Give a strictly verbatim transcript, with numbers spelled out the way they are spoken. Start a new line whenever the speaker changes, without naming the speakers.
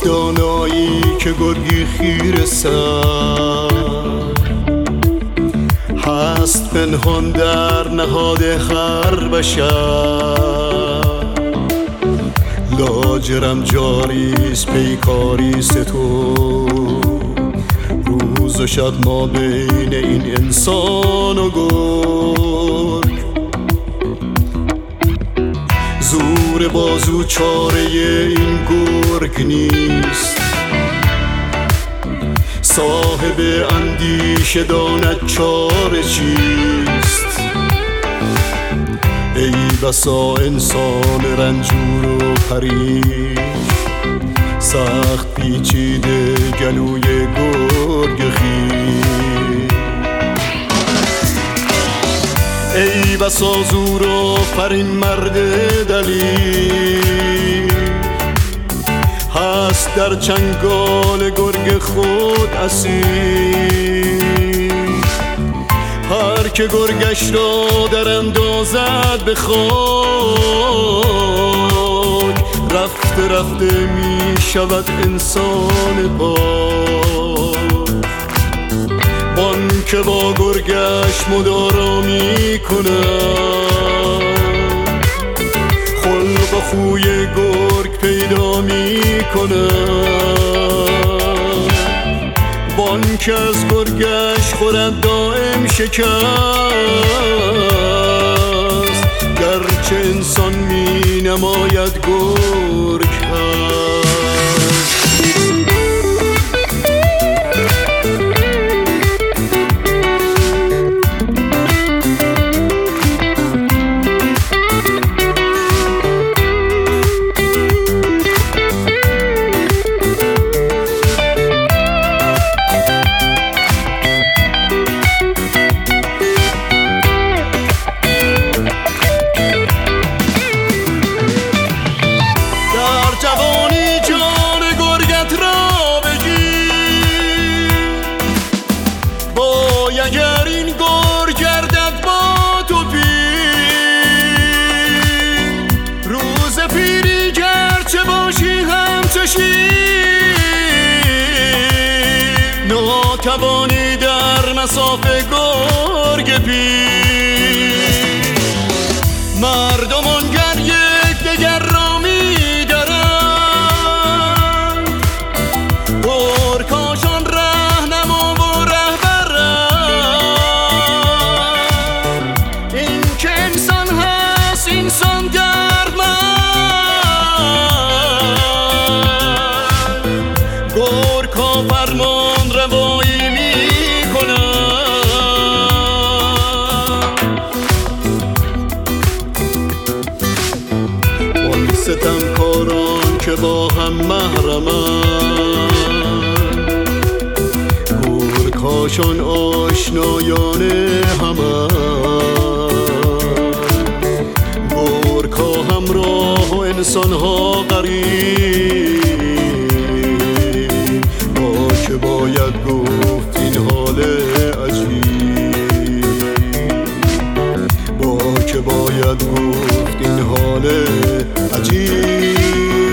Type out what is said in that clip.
آشیانایی که گرگی خیره سر هست پنهان در نهاد هر بشر. لاجرم جاریست پیکاریست تو، روز و شب ما بین این انسان و گرگ. زور بازو چاره این گرگ نیست، صاحب اندیشه داند چاره چیست. ای بسا انسان رنجور و پریش، سخت پیچیده گلوی گرگ خویش. ای بسا زور و فرین مرد دلیر، هست در چنگال گرگ خود اسیر. هر که گرگش را در اندازد به خاک، رفته رفته می شود انسان پاک. بان که با گرگش مدارا می کند، خلق و خوی گرگ پیدا می کند. بان که از گرگش خورد دائم شکست، گرچه انسان می نماید گرگ هست. اگر این گرگ گردد با تو پیر، روز پیری گرچه باشی همچو شیر، ناتوانی در مصاف گرگ پیر. مردمان گر یک دگر را می دارند، گرگ‌هاشان رهنما و رهبرند. این که انسان هست انسان دردمند، گرگ‌ها فرمان روایی می کنند. ستمکاران که با هم محرمند، گرگ‌هاشان آشنایان همند. گرگ‌ها همراه و انسان‌ها غریب، با که باید گفت این حال عجیب، با که باید گفت این حال عجیب.